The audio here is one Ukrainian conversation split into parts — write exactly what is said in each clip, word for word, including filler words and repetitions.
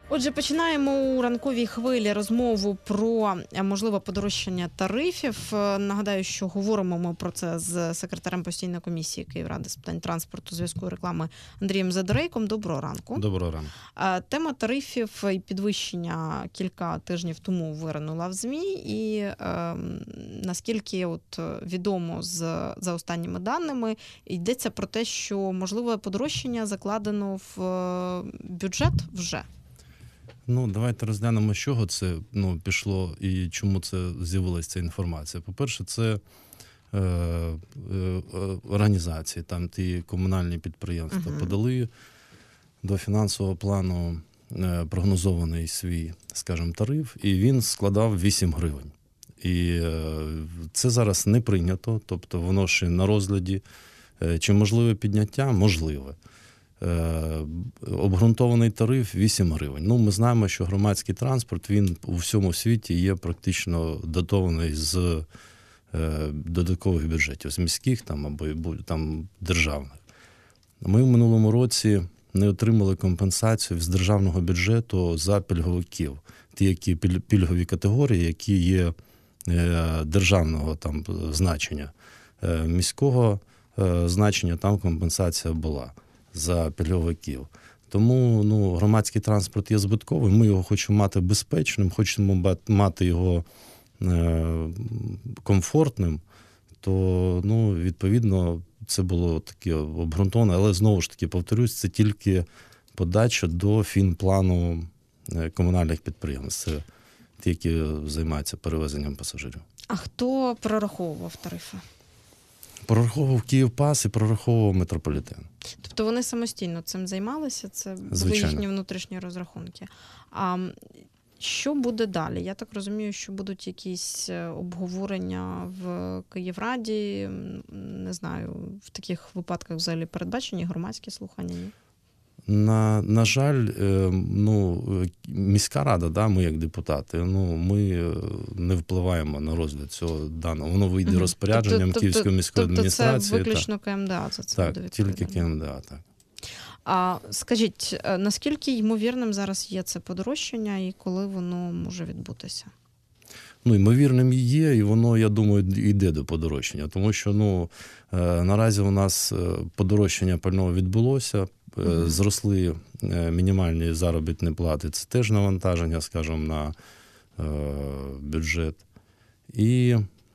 Отже, починаємо у ранковій хвилі розмову про можливе подорожчання тарифів. Нагадаю, що говоримо ми про це з секретарем постійної комісії Київради з питань транспорту, зв'язку і реклами Андрієм Задорейком. Доброго ранку. Доброго ранку. Тема тарифів і підвищення кілька тижнів тому виринула в ЗМІ. І е, наскільки от відомо з, за останніми даними, йдеться про те, що можливе подорожчання закладено в бюджет вже. Ну, давайте розглянемо, з чого це ну, пішло і чому це з'явилася ця інформація. По-перше, це е, е, організації, там ті комунальні підприємства uh-huh. подали до фінансового плану е, прогнозований свій, скажімо, тариф, і він складав вісім гривень. І е, це зараз не прийнято, тобто воно ще на розгляді. Е, чи можливе підняття? Можливе. Е, обґрунтований тариф вісім гривень. Ну, ми знаємо, що громадський транспорт, він у всьому світі є практично дотований з е, додаткових бюджетів, з міських там, або там, державних. Ми в минулому році не отримали компенсацію з державного бюджету за пільговиків. Ті, які пільгові категорії, які є е, державного там, значення. Е, міського е, значення там компенсація була за пільговиків. Тому ну, громадський транспорт є збитковим, ми його хочемо мати безпечним, хочемо мати його е, комфортним, то ну, відповідно це було таке обґрунтоване, але знову ж таки, повторюсь, це тільки подача до фінплану комунальних підприємств, це ті, які займаються перевезенням пасажирів. А хто прораховував тарифи? Прораховував Київпас і прораховував метрополітен. Тобто вони самостійно цим займалися? Це були їхні внутрішні розрахунки. А що буде далі? Я так розумію, що будуть якісь обговорення в Київраді, не знаю, в таких випадках взагалі передбачені громадські слухання? Ні? На, на жаль, ну, міська рада, да, ми як депутати, ну, ми не впливаємо на розгляд цього даного. Воно вийде угу. розпорядженням тобто, Київської міської тобто адміністрації. Тобто це виключно КМДА за це так, буде відповідати? Тільки КМДА, так. А скажіть, наскільки ймовірним зараз є це подорожчання і коли воно може відбутися? Ну, ймовірним є, і воно, я думаю, йде до подорожчання. Тому що, ну, наразі у нас подорожчання пального відбулося, mm-hmm. зросли мінімальні заробітні плати. Це теж навантаження, скажімо, на бюджет. І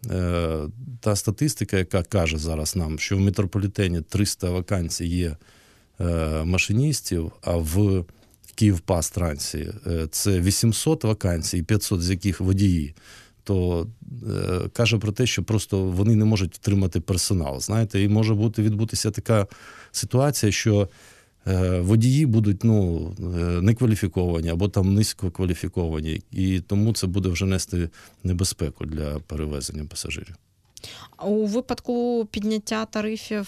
та статистика, яка каже зараз нам, що в метрополітені триста вакансій є машиністів, а в Київпас-трансі це вісімсот вакансій, п'ятсот з яких водії, то е, каже про те, що просто вони не можуть втримати персонал. Знаєте, і може бути відбутися така ситуація, що е, водії будуть ну, некваліфіковані або там низькокваліфіковані, і тому це буде вже нести небезпеку для перевезення пасажирів. У випадку підняття тарифів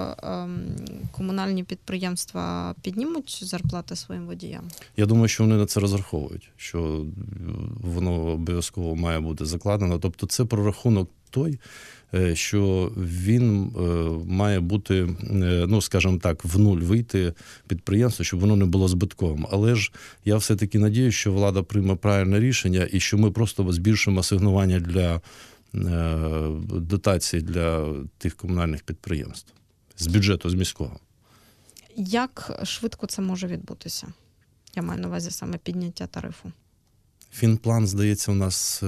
комунальні підприємства піднімуть зарплати своїм водіям? Я думаю, що вони на це розраховують, що воно обов'язково має бути закладено. Тобто це прорахунок той, що він має бути, ну, скажімо так, в нуль вийти підприємство, щоб воно не було збитковим. Але ж я все-таки надіюсь, що влада прийме правильне рішення і що ми просто збільшимо асигнування для дотації для тих комунальних підприємств з бюджету, з міського. Як швидко це може відбутися? Я маю на увазі саме підняття тарифу. Фінплан, здається, у нас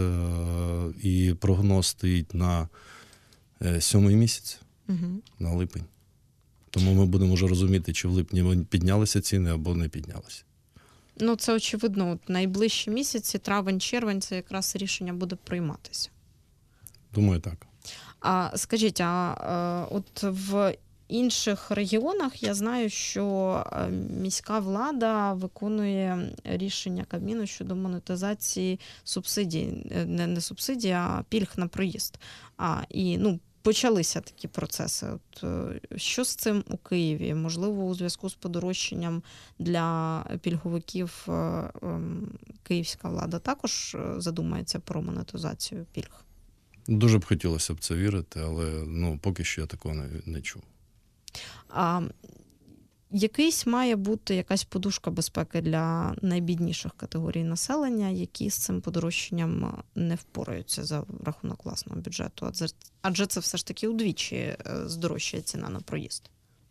і прогноз стоїть на сьомий місяць, угу. на липень. Тому ми будемо вже розуміти, чи в липні піднялися ціни або не піднялися. Ну, це очевидно, от найближчі місяці, травень, червень, це якраз рішення буде прийматися. Думаю, так. А скажіть, а от в інших регіонах я знаю, що міська влада виконує рішення Кабміну щодо монетизації субсидій, не, не субсидій, а пільг на проїзд. А, і, ну, почалися такі процеси. От, що з цим у Києві? Можливо, у зв'язку з подорожчанням для пільговиків київська влада також задумається про монетизацію пільг? Дуже б хотілося б це вірити, але ну, поки що я такого не, не чув. А якийсь має бути якась подушка безпеки для найбідніших категорій населення, які з цим подорожчанням не впораються за рахунок власного бюджету. Адже, адже це все ж таки удвічі здорожчає ціна на проїзд.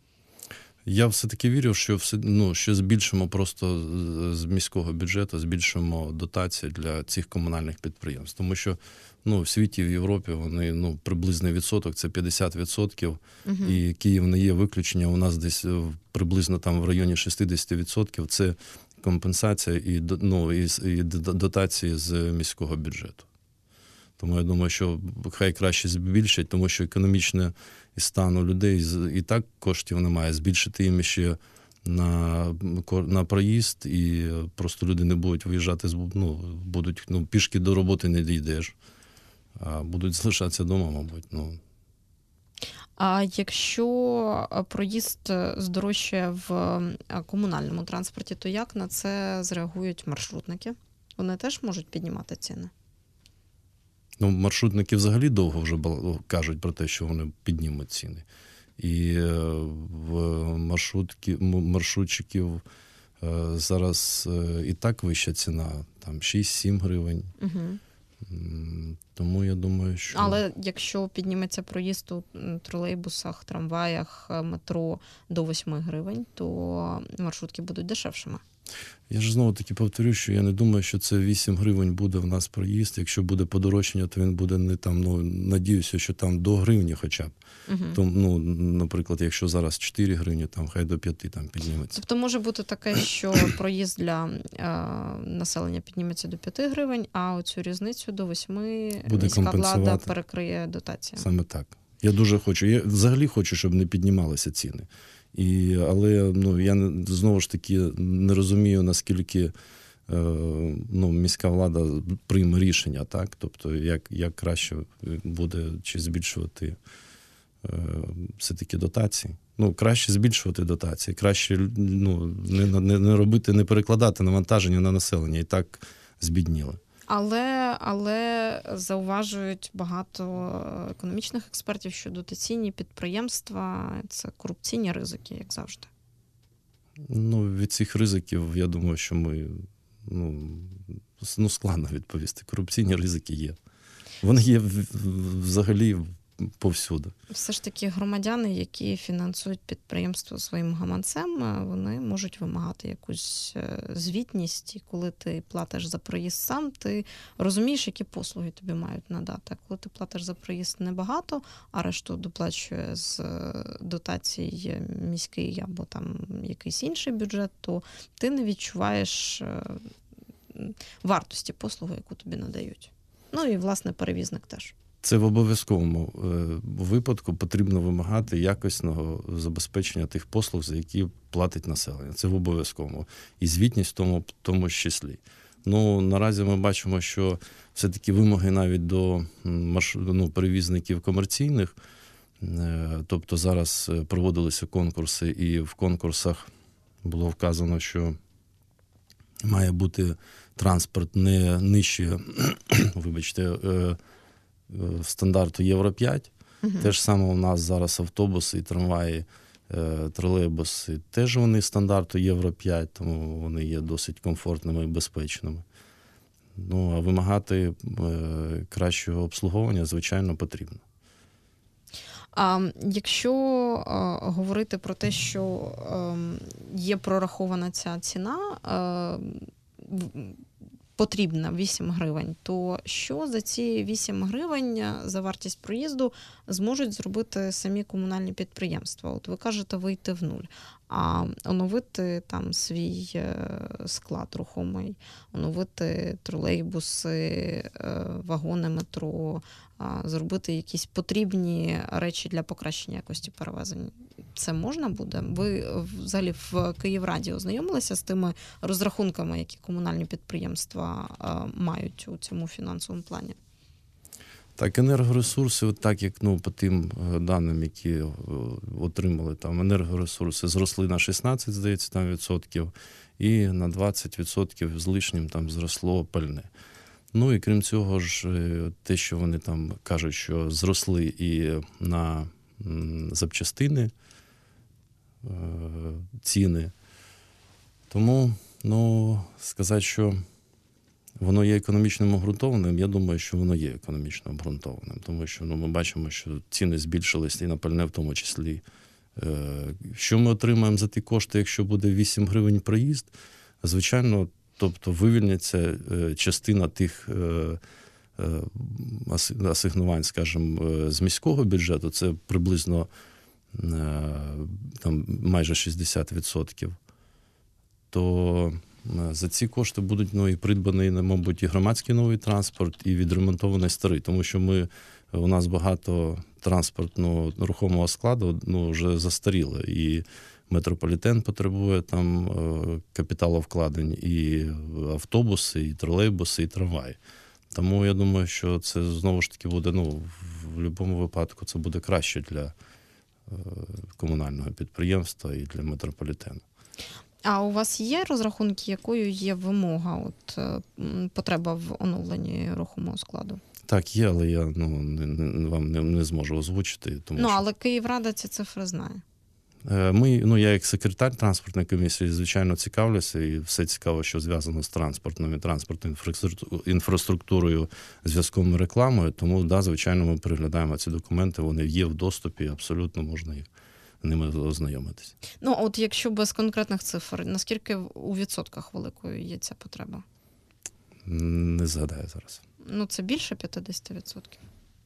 Я все-таки вірю, що все, ну, що збільшимо просто з міського бюджету, збільшимо дотації для цих комунальних підприємств. Тому що ну, в світі, в Європі вони ну, приблизний відсоток, це п'ятдесят відсотків, uh-huh. і Київ не є виключення. У нас десь приблизно там в районі шістдесят відсотків це компенсація і, ну, і, і дотації з міського бюджету. Тому я думаю, що хай краще збільшать, тому що економічне стан у людей і так коштів немає. Збільшити їм ще на, на проїзд, і просто люди не будуть виїжджати, ну, будуть, ну, пішки до роботи не дійдеш, а будуть залишатися вдома, мабуть. Ну. А якщо проїзд здорожчає в комунальному транспорті, то як на це зреагують маршрутники? Вони теж можуть піднімати ціни? Ну, маршрутники взагалі довго вже кажуть про те, що вони піднімуть ціни. І в маршрутки, маршрутчиків зараз і так вища ціна, там шість-сім гривень. Угу. Тому я думаю, що... Але якщо підніметься проїзд у тролейбусах, трамваях, метро до восьми гривень, то маршрутки будуть дешевшими. Я ж знову-таки повторю, що я не думаю, що це вісім гривень буде в нас проїзд. Якщо буде подорожчання, то він буде не там, ну, надіюся, що там до гривні хоча б. Угу. То, ну, наприклад, якщо зараз чотири гривні, там хай до п'яти там підніметься. Тобто може бути таке, що проїзд для е, населення підніметься до п'яти гривень, а оцю різницю до восьми міська влада перекриє дотаціями. Саме так. Я дуже хочу. Я взагалі хочу, щоб не піднімалися ціни. І, але ну, я знову ж таки не розумію, наскільки е, ну, міська влада прийме рішення, так? Тобто, як, як краще буде чи збільшувати е, все-таки дотації. Ну, краще збільшувати дотації, краще ну, не, не, не робити, не перекладати навантаження на населення, і так збідніли. Але, але зауважують багато економічних експертів, що дотаційні підприємства – це корупційні ризики, як завжди. Ну, від цих ризиків, я думаю, що ми, ну, ну складно відповісти. Корупційні ризики є. Вони є взагалі повсюди. Все ж таки громадяни, які фінансують підприємство своїм гаманцем, вони можуть вимагати якусь звітність. І коли ти платиш за проїзд сам, ти розумієш, які послуги тобі мають надати. А коли ти платиш за проїзд небагато, а решту доплачує з дотацій міський або там якийсь інший бюджет, то ти не відчуваєш вартості послуги, яку тобі надають. Ну і, власне, перевізник теж. Це в обов'язковому випадку потрібно вимагати якісного забезпечення тих послуг, за які платить населення. Це в обов'язковому. І звітність в тому, в тому числі. Ну, наразі ми бачимо, що все-таки вимоги навіть до ну, перевізників комерційних, тобто зараз проводилися конкурси, і в конкурсах було вказано, що має бути транспорт не нижче, вибачте, стандарту Євро п'ять. Угу. Те ж саме у нас зараз автобуси, трамваї, тролейбуси. Теж вони стандарту Євро п'ять, тому вони є досить комфортними і безпечними. Ну, а вимагати кращого обслуговування, звичайно, потрібно. А якщо а, говорити про те, що а, є прорахована ця ціна, а, потрібна вісім гривень, то що за ці вісім гривень за вартість проїзду зможуть зробити самі комунальні підприємства? От ви кажете, вийти в нуль, а оновити там свій склад рухомий, оновити тролейбуси, вагони метро, зробити якісь потрібні речі для покращення якості перевезень. Це можна буде? Ви взагалі в Київраді ознайомилися з тими розрахунками, які комунальні підприємства мають у цьому фінансовому плані? Так, енергоресурси, так як ну, по тим даним, які отримали, там енергоресурси зросли на шістнадцять, здається, там відсотків, і на двадцять відсотків з лишнім там зросло пальне. Ну і крім цього ж, те, що вони там кажуть, що зросли і на запчастини, ціни. Тому, ну, сказати, що воно є економічним обґрунтованим, я думаю, що воно є економічно обґрунтованим. Тому що ну, ми бачимо, що ціни збільшились і на пальне в тому числі. Що ми отримаємо за ті кошти, якщо буде вісім гривень проїзд? Звичайно, тобто вивільняться частина тих асигнувань, скажімо, з міського бюджету, це приблизно там, майже шістдесят відсотків, то за ці кошти будуть ну, і придбаний, мабуть, і громадський новий транспорт, і відремонтований старий, тому що ми, у нас багато транспортного рухомого складу ну, вже застаріло, і метрополітен потребує там капіталовкладень, і автобуси, і тролейбуси, і трамваї. Тому я думаю, що це знову ж таки буде, ну, в будь-якому випадку це буде краще для комунального підприємства і для метрополітену. А у вас є розрахунки, якою є вимога, от, потреба в оновленні рухомого складу? Так, є, але я ну, не, не, вам не, не зможу озвучити. Тому ну, що... але Київрада ці цифри знає. Ми, ну, я як секретар транспортної комісії, звичайно, цікавлюся, і все цікаво, що зв'язано з транспортною, транспортною інфраструктурою, зв'язком і рекламою. Тому, да, звичайно, ми переглядаємо ці документи, вони є в доступі, абсолютно можна їх ними ознайомитися. Ну, от якщо без конкретних цифр, наскільки у відсотках великою є ця потреба? Не згадаю зараз. Ну, це більше п'ятдесят відсотків.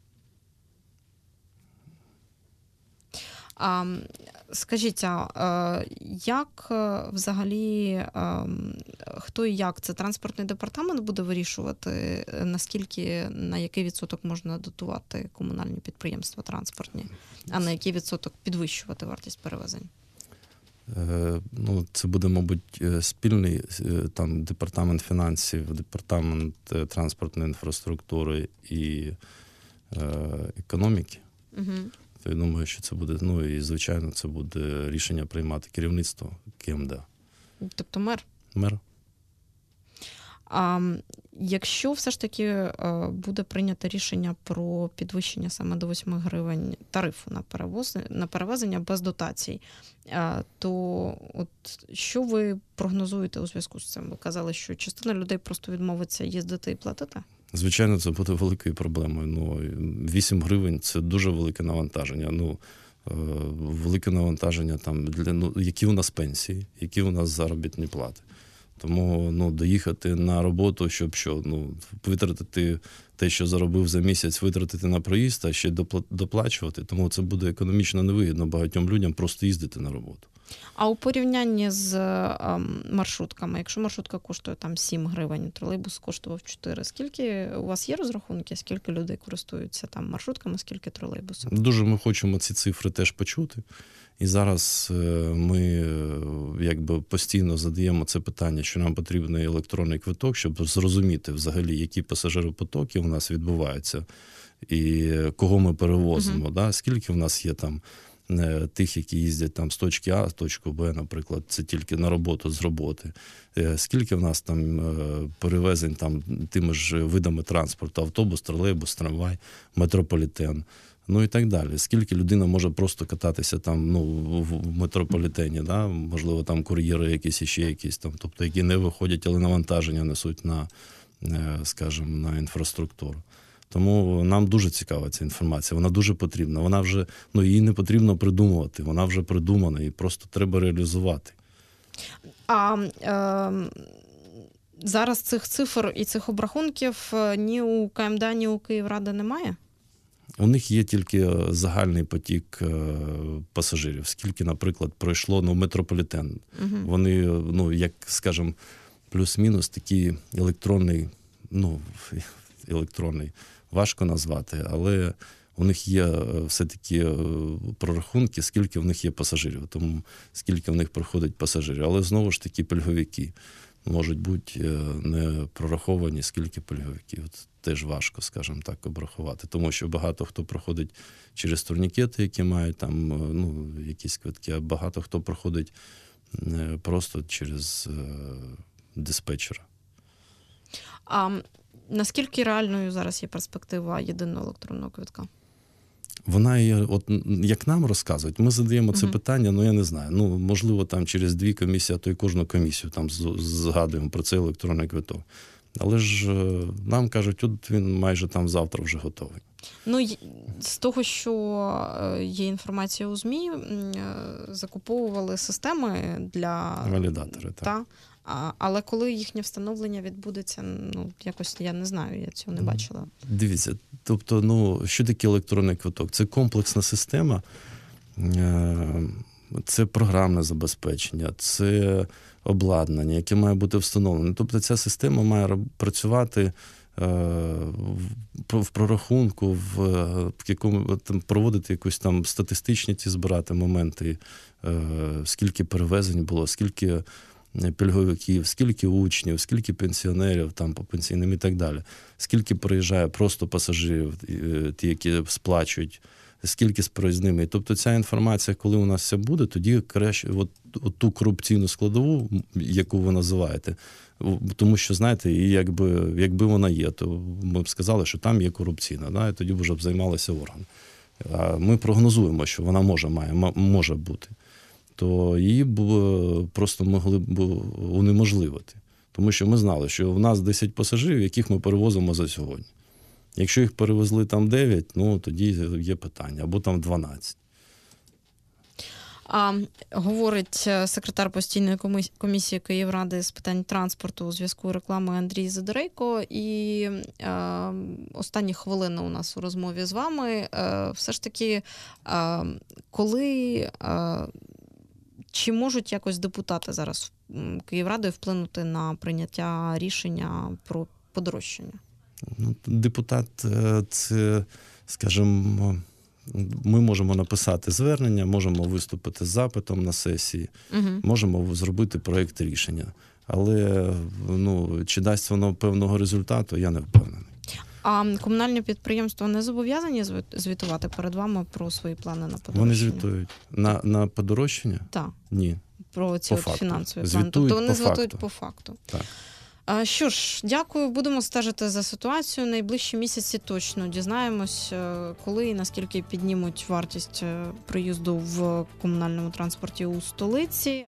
А, скажіть, а як взагалі, хто і як це транспортний департамент буде вирішувати, наскільки, на який відсоток можна дотувати комунальні підприємства транспортні, а на який відсоток підвищувати вартість перевезень? Ну, це буде, мабуть, спільний там департамент фінансів, департамент транспортної інфраструктури і е, економіки. Угу. То я думаю, що це буде, ну і звичайно, це буде рішення приймати керівництво КМДА. Тобто мер? Мер. А якщо все ж таки буде прийнято рішення про підвищення саме до восьми гривень тарифу на перевозення, на перевезення без дотацій, то от що ви прогнозуєте у зв'язку з цим? Ви казали, що частина людей просто відмовиться їздити і платити? Звичайно, це буде великою проблемою. Ну, вісім гривень – це дуже велике навантаження. Ну, велике навантаження там, для, ну, які у нас пенсії, які у нас заробітні плати. Тому ну, доїхати на роботу, щоб що, ну, витратити те, що заробив за місяць, витратити на проїзд, а ще доплачувати. Тому це буде економічно невигідно багатьом людям просто їздити на роботу. А у порівнянні з ем, маршрутками, якщо маршрутка коштує там сім гривень, тролейбус коштував чотири, скільки у вас є розрахунки, скільки людей користуються там маршрутками, скільки тролейбусом? Дуже ми хочемо ці цифри теж почути. І зараз ми якби постійно задаємо це питання, що нам потрібен електронний квиток, щоб зрозуміти взагалі, які пасажиропотоки у нас відбуваються і кого ми перевозимо, uh-huh. да? Скільки в нас є там тих, які їздять там з точки А в точку Б, наприклад, це тільки на роботу з роботи. Скільки в нас там перевезень там тими ж видами транспорту, автобус, тролейбус, трамвай, метрополітен. Ну і так далі. Скільки людина може просто кататися там, ну, в метрополітені, да? Можливо, там кур'єри якісь, іще якісь там, тобто, які не виходять, але навантаження несуть на, скажімо, на інфраструктуру. Тому нам дуже цікава ця інформація, вона дуже потрібна. Вона вже, ну, її не потрібно придумувати, вона вже придумана, і просто треба реалізувати. А е, зараз цих цифр і цих обрахунків ні у КМДА, ні у Київради немає? У них є тільки загальний потік пасажирів. Скільки, наприклад, пройшло ну, метрополітен. Угу. Вони, ну, як, скажімо, плюс-мінус такий електронний, ну, електронний, важко назвати, але у них є все-таки прорахунки, скільки в них є пасажирів, тому скільки в них проходить пасажирів. Але знову ж таки пільговики можуть бути не прораховані, скільки пільговиків. Теж важко, скажімо так, обрахувати. Тому що багато хто проходить через турнікети, які мають там, ну, якісь квитки, а багато хто проходить просто через диспетчера. А наскільки реальною зараз є перспектива єдиного електронного квитка? Вона є, от як нам розказують, ми задаємо це Мгм. питання, ну я не знаю. Ну, можливо, там через дві комісії, а то й кожну комісію там з- згадуємо про цей електронний квиток. Але ж е, нам кажуть, от він майже там завтра вже готовий. Ну, й- з того, що е, є інформація у ЗМІ, м, е, закуповували системи для Валідатори, так. та, а, але коли їхнє встановлення відбудеться, ну, якось я не знаю, я цього не Мгм. бачила. Дивіться, тобто, ну, що таке електронний квиток? Це комплексна система, е, це програмне забезпечення, це обладнання, яке має бути встановлене. Тобто ця система має роб- працювати е, в- про- в прорахунку, в, е, в якому там, проводити якусь там статистичні ті збирати моменти, е, скільки перевезень було, скільки пільговиків, скільки учнів, скільки пенсіонерів там по пенсійним і так далі, скільки приїжджає просто пасажирів, е, ті, які сплачують, скільки з проїзними. І тобто ця інформація, коли у нас все буде, тоді краще от, от ту корупційну складову, яку ви називаєте, тому що, знаєте, і якби, якби вона є, то ми б сказали, що там є корупційна, да, і тоді б вже б займалися органи. А ми прогнозуємо, що вона може, має, м- може бути. То її б е, просто могли б унеможливити. Тому що ми знали, що в нас десять пасажирів, яких ми перевозимо за сьогодні. Якщо їх перевезли там дев'ять, ну тоді є питання, або там дванадцять. А, говорить е, секретар постійної комі- комісії Київради з питань транспорту у зв'язку з рекламою Андрій Задорейко. І е, останні хвилини у нас у розмові з вами. Е, все ж таки, е, коли, е, чи можуть якось депутати зараз м, Київради вплинути на прийняття рішення про подорожчання? Ну, депутат е, це, скажімо, ми можемо написати звернення, можемо виступити з запитом на сесії, Угу. можемо зробити проєкт рішення. Але ну, чи дасть воно певного результату, я не впевнений. А комунальні підприємства не зобов'язані зві- звітувати перед вами про свої плани на подорожчання? Вони звітують на, на подорожчання? Так. Ні. Про ці По от факту. фінансові плани. Звітують Тобто вони по звітують факту. по факту. Так. А, що ж, дякую. Будемо стежити за ситуацією. Найближчі місяці точно дізнаємось, е, коли і наскільки піднімуть вартість е, проїзду в комунальному транспорті у столиці.